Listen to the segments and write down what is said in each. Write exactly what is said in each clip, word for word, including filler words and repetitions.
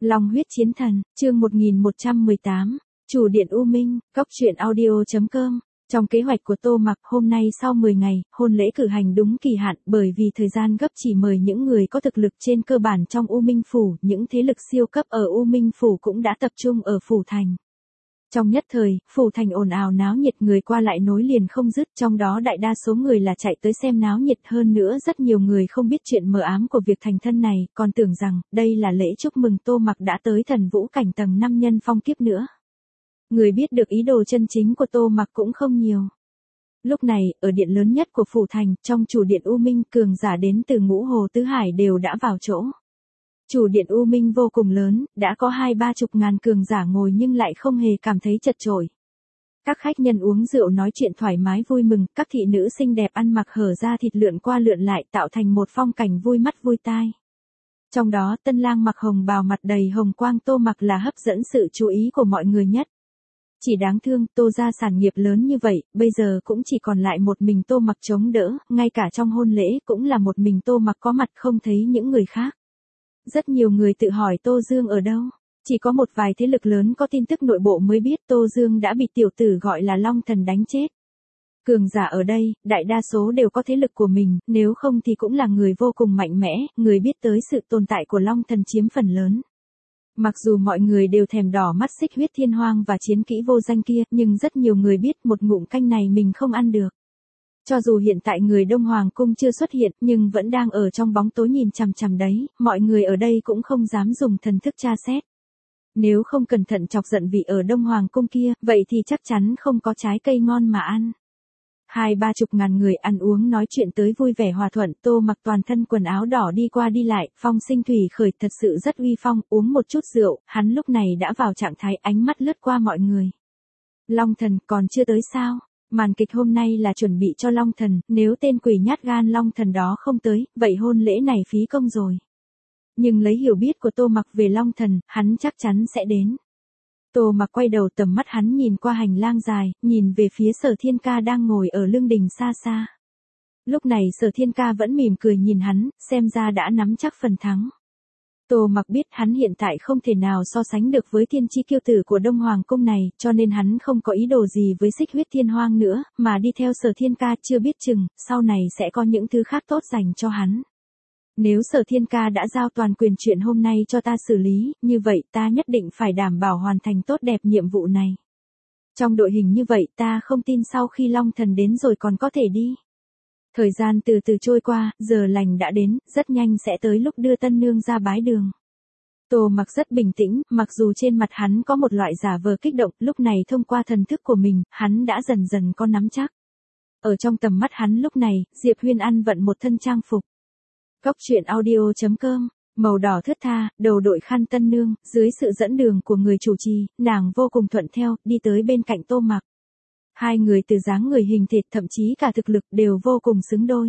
Long huyết chiến thần, chương một nghìn một trăm mười tám, chủ điện U Minh, cốc truyện audio chấm com. Trong kế hoạch của Tô Mặc, hôm nay sau mười ngày, hôn lễ cử hành đúng kỳ hạn, bởi vì thời gian gấp chỉ mời những người có thực lực trên cơ bản trong U Minh Phủ, những thế lực siêu cấp ở U Minh Phủ cũng đã tập trung ở Phủ Thành. Trong nhất thời, Phủ Thành ồn ào náo nhiệt, người qua lại nối liền không dứt, trong đó đại đa số người là chạy tới xem náo nhiệt, hơn nữa rất nhiều người không biết chuyện mờ ám của việc thành thân này, còn tưởng rằng đây là lễ chúc mừng Tô Mặc đã tới thần vũ cảnh tầng năm nhân phong kiếp nữa. Người biết được ý đồ chân chính của Tô Mặc cũng không nhiều. Lúc này, ở điện lớn nhất của Phủ Thành, trong chủ điện U Minh, cường giả đến từ Ngũ Hồ Tứ Hải đều đã vào chỗ. Chủ điện U Minh vô cùng lớn, đã có hai ba chục ngàn cường giả ngồi nhưng lại không hề cảm thấy chật chội. Các khách nhân uống rượu nói chuyện thoải mái vui mừng, các thị nữ xinh đẹp ăn mặc hở ra thịt lượn qua lượn lại tạo thành một phong cảnh vui mắt vui tai. Trong đó tân lang mặc hồng bào mặt đầy hồng quang Tô Mặc là hấp dẫn sự chú ý của mọi người nhất. Chỉ đáng thương, Tô gia sản nghiệp lớn như vậy, bây giờ cũng chỉ còn lại một mình Tô Mặc chống đỡ, ngay cả trong hôn lễ cũng là một mình Tô Mặc có mặt, không thấy những người khác. Rất nhiều người tự hỏi Tô Dương ở đâu, chỉ có một vài thế lực lớn có tin tức nội bộ mới biết Tô Dương đã bị tiểu tử gọi là Long Thần đánh chết. Cường giả ở đây, đại đa số đều có thế lực của mình, nếu không thì cũng là người vô cùng mạnh mẽ, người biết tới sự tồn tại của Long Thần chiếm phần lớn. Mặc dù mọi người đều thèm đỏ mắt xích huyết thiên hoang và chiến kỹ vô danh kia, nhưng rất nhiều người biết một ngụm canh này mình không ăn được. Cho dù hiện tại người Đông Hoàng Cung chưa xuất hiện, nhưng vẫn đang ở trong bóng tối nhìn chằm chằm đấy, mọi người ở đây cũng không dám dùng thần thức tra xét. Nếu không cẩn thận chọc giận vị ở Đông Hoàng Cung kia, vậy thì chắc chắn không có trái cây ngon mà ăn. Hai ba chục ngàn người ăn uống nói chuyện tới vui vẻ hòa thuận, Tô Mặc toàn thân quần áo đỏ đi qua đi lại, phong sinh thủy khởi thật sự rất uy phong, uống một chút rượu, hắn lúc này đã vào trạng thái, ánh mắt lướt qua mọi người. Long Thần còn chưa tới sao? Màn kịch hôm nay là chuẩn bị cho Long Thần, nếu tên quỷ nhát gan Long Thần đó không tới, vậy hôn lễ này phí công rồi. Nhưng lấy hiểu biết của Tô Mặc về Long Thần, hắn chắc chắn sẽ đến. Tô Mặc quay đầu, tầm mắt hắn nhìn qua hành lang dài, nhìn về phía Sở Thiên Ca đang ngồi ở lương đình xa xa. Lúc này Sở Thiên Ca vẫn mỉm cười nhìn hắn, xem ra đã nắm chắc phần thắng. Tô Mặc biết hắn hiện tại không thể nào so sánh được với thiên chi kiêu tử của Đông Hoàng Cung này, cho nên hắn không có ý đồ gì với xích huyết thiên hoang nữa, mà đi theo Sở Thiên Ca, chưa biết chừng, sau này sẽ có những thứ khác tốt dành cho hắn. Nếu Sở Thiên Ca đã giao toàn quyền chuyện hôm nay cho ta xử lý, như vậy ta nhất định phải đảm bảo hoàn thành tốt đẹp nhiệm vụ này. Trong đội hình như vậy ta không tin sau khi Long Thần đến rồi còn có thể đi. Thời gian từ từ trôi qua, giờ lành đã đến, rất nhanh sẽ tới lúc đưa tân nương ra bái đường. Tô Mặc rất bình tĩnh, mặc dù trên mặt hắn có một loại giả vờ kích động, lúc này thông qua thần thức của mình, hắn đã dần dần có nắm chắc. Ở trong tầm mắt hắn lúc này, Diệp Huyên ăn vận một thân trang phục. Cốc truyện audio chấm com, màu đỏ thướt tha, đầu đội khăn tân nương, dưới sự dẫn đường của người chủ trì, nàng vô cùng thuận theo, đi tới bên cạnh Tô Mặc. Hai người từ dáng người hình thịt thậm chí cả thực lực đều vô cùng xứng đôi.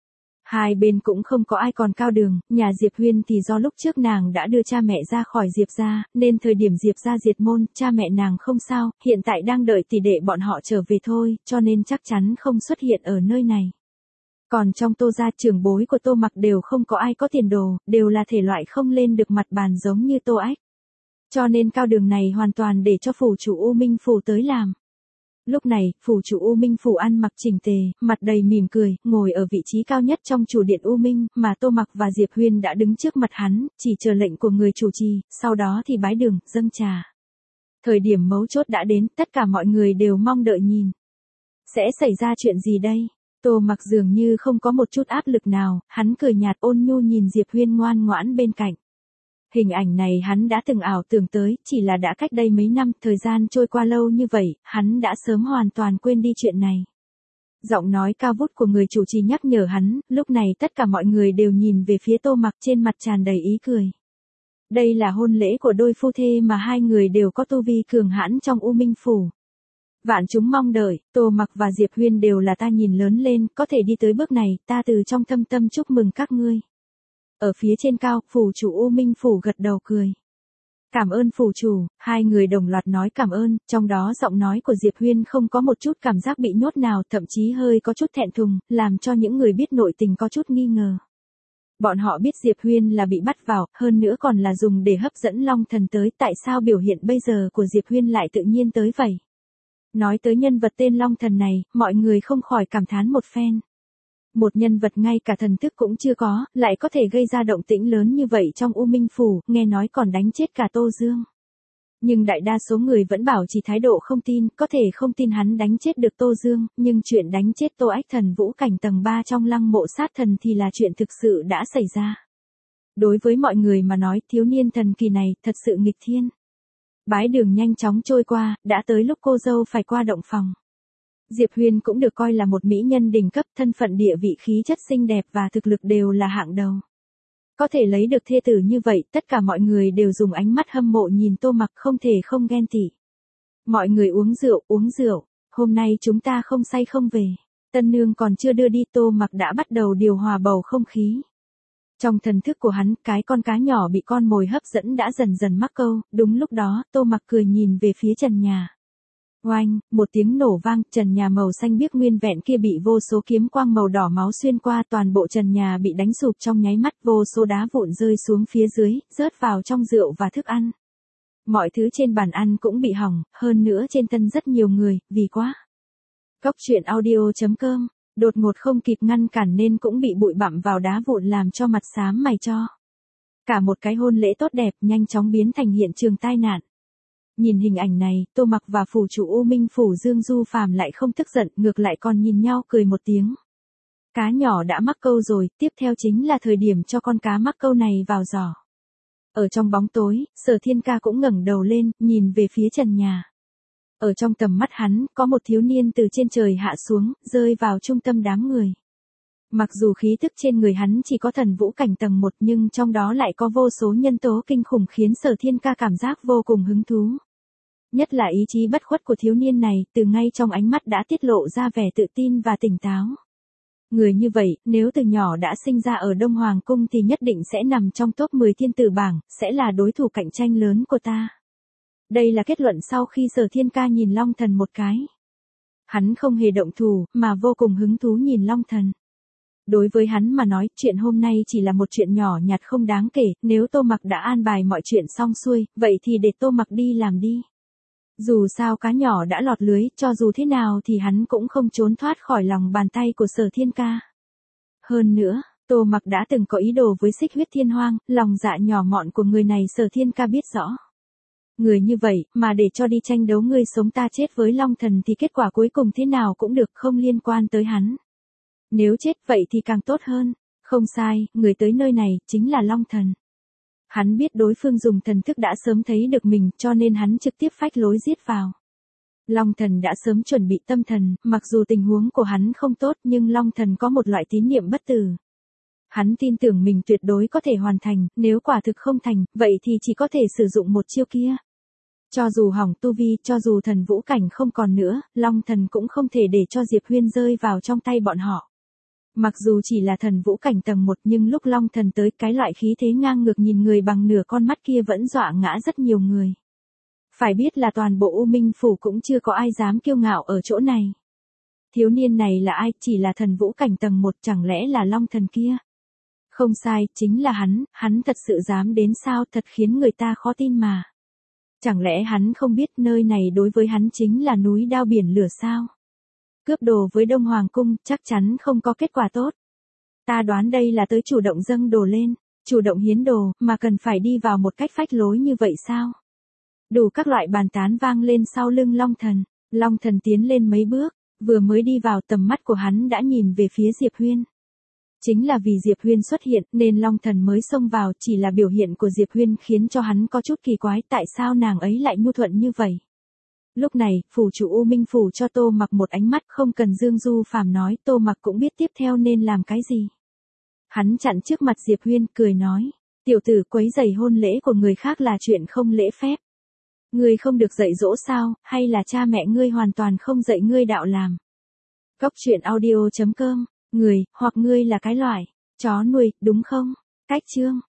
Hai bên cũng không có ai còn cao đường, nhà Diệp Huyên thì do lúc trước nàng đã đưa cha mẹ ra khỏi Diệp gia, nên thời điểm Diệp gia diệt môn, cha mẹ nàng không sao, hiện tại đang đợi tỷ đệ bọn họ trở về thôi, cho nên chắc chắn không xuất hiện ở nơi này. Còn trong Tô gia, trưởng bối của Tô Mặc đều không có ai có tiền đồ, đều là thể loại không lên được mặt bàn giống như Tô Ách. Cho nên cao đường này hoàn toàn để cho phủ chủ U Minh Phủ tới làm. Lúc này, phủ chủ U Minh Phủ ăn mặc chỉnh tề, mặt đầy mỉm cười, ngồi ở vị trí cao nhất trong chủ điện U Minh, mà Tô Mặc và Diệp Huyên đã đứng trước mặt hắn, chỉ chờ lệnh của người chủ trì, sau đó thì bái đường, dâng trà. Thời điểm mấu chốt đã đến, tất cả mọi người đều mong đợi nhìn. Sẽ xảy ra chuyện gì đây? Tô Mặc dường như không có một chút áp lực nào, hắn cười nhạt ôn nhu nhìn Diệp Huyên ngoan ngoãn bên cạnh. Hình ảnh này hắn đã từng ảo tưởng tới, chỉ là đã cách đây mấy năm, thời gian trôi qua lâu như vậy, hắn đã sớm hoàn toàn quên đi chuyện này. Giọng nói cao vút của người chủ trì nhắc nhở hắn, lúc này tất cả mọi người đều nhìn về phía Tô Mặc, trên mặt tràn đầy ý cười. Đây là hôn lễ của đôi phu thê mà hai người đều có tu vi cường hãn trong U Minh Phủ. Vạn chúng mong đợi, Tô Mặc và Diệp Huyên đều là ta nhìn lớn lên, có thể đi tới bước này, ta từ trong thâm tâm chúc mừng các ngươi. Ở phía trên cao, phủ chủ U Minh Phủ gật đầu cười. Cảm ơn phủ chủ, hai người đồng loạt nói cảm ơn, trong đó giọng nói của Diệp Huyên không có một chút cảm giác bị nhốt nào, thậm chí hơi có chút thẹn thùng, làm cho những người biết nội tình có chút nghi ngờ. Bọn họ biết Diệp Huyên là bị bắt vào, hơn nữa còn là dùng để hấp dẫn Long Thần tới, tại sao biểu hiện bây giờ của Diệp Huyên lại tự nhiên tới vậy? Nói tới nhân vật tên Long Thần này, mọi người không khỏi cảm thán một phen. Một nhân vật ngay cả thần thức cũng chưa có, lại có thể gây ra động tĩnh lớn như vậy trong U Minh Phủ, nghe nói còn đánh chết cả Tô Dương. Nhưng đại đa số người vẫn bảo chỉ thái độ không tin, có thể không tin hắn đánh chết được Tô Dương, nhưng chuyện đánh chết Tô Ách Thần vũ cảnh tầng ba trong lăng mộ sát thần thì là chuyện thực sự đã xảy ra. Đối với mọi người mà nói, thiếu niên thần kỳ này thật sự nghịch thiên. Bái đường nhanh chóng trôi qua, đã tới lúc cô dâu phải qua động phòng. Diệp Huyên cũng được coi là một mỹ nhân đỉnh cấp, thân phận địa vị khí chất xinh đẹp và thực lực đều là hạng đầu. Có thể lấy được thê tử như vậy, tất cả mọi người đều dùng ánh mắt hâm mộ nhìn Tô Mặc, không thể không ghen tị. Mọi người uống rượu, uống rượu, hôm nay chúng ta không say không về. Tân nương còn chưa đưa đi, Tô Mặc đã bắt đầu điều hòa bầu không khí. Trong thần thức của hắn, cái con cá nhỏ bị con mồi hấp dẫn đã dần dần mắc câu, đúng lúc đó, Tô Mặc cười nhìn về phía trần nhà. Oanh, một tiếng nổ vang, trần nhà màu xanh biếc nguyên vẹn kia bị vô số kiếm quang màu đỏ máu xuyên qua, toàn bộ trần nhà bị đánh sụp trong nháy mắt, vô số đá vụn rơi xuống phía dưới, rớt vào trong rượu và thức ăn. Mọi thứ trên bàn ăn cũng bị hỏng, hơn nữa trên thân rất nhiều người, vì quá. Cốc truyện audio chấm com, đột ngột không kịp ngăn cản nên cũng bị bụi bặm vào đá vụn làm cho mặt xám mày cho. Cả một cái hôn lễ tốt đẹp nhanh chóng biến thành hiện trường tai nạn. Nhìn hình ảnh này, Tô Mặc và phủ chủ U Minh Phủ Dương Du Phàm lại không tức giận, ngược lại còn nhìn nhau cười một tiếng. Cá nhỏ đã mắc câu rồi, tiếp theo chính là thời điểm cho con cá mắc câu này vào giỏ. Ở trong bóng tối, Sở Thiên Ca cũng ngẩng đầu lên, nhìn về phía trần nhà. Ở trong tầm mắt hắn, có một thiếu niên từ trên trời hạ xuống, rơi vào trung tâm đám người. Mặc dù khí tức trên người hắn chỉ có thần vũ cảnh tầng một nhưng trong đó lại có vô số nhân tố kinh khủng khiến Sở Thiên Ca cảm giác vô cùng hứng thú. Nhất là ý chí bất khuất của thiếu niên này, từ ngay trong ánh mắt đã tiết lộ ra vẻ tự tin và tỉnh táo. Người như vậy, nếu từ nhỏ đã sinh ra ở Đông Hoàng Cung thì nhất định sẽ nằm trong top mười thiên tử bảng, sẽ là đối thủ cạnh tranh lớn của ta. Đây là kết luận sau khi Sở Thiên Ca nhìn Long Thần một cái. Hắn không hề động thủ, mà vô cùng hứng thú nhìn Long Thần. Đối với hắn mà nói, chuyện hôm nay chỉ là một chuyện nhỏ nhặt không đáng kể, nếu Tô Mặc đã an bài mọi chuyện xong xuôi, vậy thì để Tô Mặc đi làm đi. Dù sao cá nhỏ đã lọt lưới, cho dù thế nào thì hắn cũng không trốn thoát khỏi lòng bàn tay của Sở Thiên Ca. Hơn nữa, Tô Mặc đã từng có ý đồ với Xích Huyết Thiên Hoang, lòng dạ nhỏ mọn của người này Sở Thiên Ca biết rõ. Người như vậy, mà để cho đi tranh đấu ngươi sống ta chết với Long Thần thì kết quả cuối cùng thế nào cũng được, không liên quan tới hắn. Nếu chết vậy thì càng tốt hơn. Không sai, người tới nơi này, chính là Long Thần. Hắn biết đối phương dùng thần thức đã sớm thấy được mình, cho nên hắn trực tiếp phách lối giết vào. Long Thần đã sớm chuẩn bị tâm thần, mặc dù tình huống của hắn không tốt nhưng Long Thần có một loại tín niệm bất tử. Hắn tin tưởng mình tuyệt đối có thể hoàn thành, nếu quả thực không thành, vậy thì chỉ có thể sử dụng một chiêu kia. Cho dù hỏng tu vi, cho dù thần vũ cảnh không còn nữa, Long Thần cũng không thể để cho Diệp Huyên rơi vào trong tay bọn họ. Mặc dù chỉ là thần vũ cảnh tầng một nhưng lúc Long Thần tới, cái loại khí thế ngang ngược nhìn người bằng nửa con mắt kia vẫn dọa ngã rất nhiều người. Phải biết là toàn bộ U Minh Phủ cũng chưa có ai dám kiêu ngạo ở chỗ này. Thiếu niên này là ai, chỉ là thần vũ cảnh tầng một, chẳng lẽ là Long Thần kia? Không sai, chính là hắn, hắn thật sự dám đến sao, thật khiến người ta khó tin mà. Chẳng lẽ hắn không biết nơi này đối với hắn chính là núi đao biển lửa sao? Cướp đồ với Đông Hoàng Cung, chắc chắn không có kết quả tốt. Ta đoán đây là tới chủ động dâng đồ lên, chủ động hiến đồ, mà cần phải đi vào một cách phách lối như vậy sao? Đủ các loại bàn tán vang lên sau lưng Long Thần. Long Thần tiến lên mấy bước, vừa mới đi vào tầm mắt của hắn đã nhìn về phía Diệp Huyên. Chính là vì Diệp Huyên xuất hiện nên Long Thần mới xông vào, chỉ là biểu hiện của Diệp Huyên khiến cho hắn có chút kỳ quái, tại sao nàng ấy lại nhu thuận như vậy. Lúc này, phủ chủ U Minh Phủ cho Tô Mặc một ánh mắt, không cần Dương Du Phàm nói, Tô Mặc cũng biết tiếp theo nên làm cái gì. Hắn chặn trước mặt Diệp Huyên, cười nói, tiểu tử quấy rầy hôn lễ của người khác là chuyện không lễ phép. Ngươi không được dạy dỗ sao, hay là cha mẹ ngươi hoàn toàn không dạy ngươi đạo làm. Cốc truyện audio chấm com, người, hoặc ngươi là cái loại chó nuôi, đúng không? Cách chương